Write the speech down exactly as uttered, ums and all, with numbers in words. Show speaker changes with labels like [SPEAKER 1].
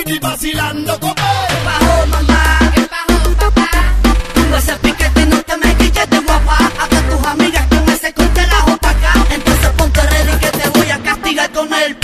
[SPEAKER 1] y vacilando con él.
[SPEAKER 2] ¿Qué bajo, mamá? ¿Qué bajo, papá? Tengo ese piquete, no te me quites de guapa. A todas tus amigas con ese contelajo pa' acá. Entonces ponte ready que te voy a castigar con el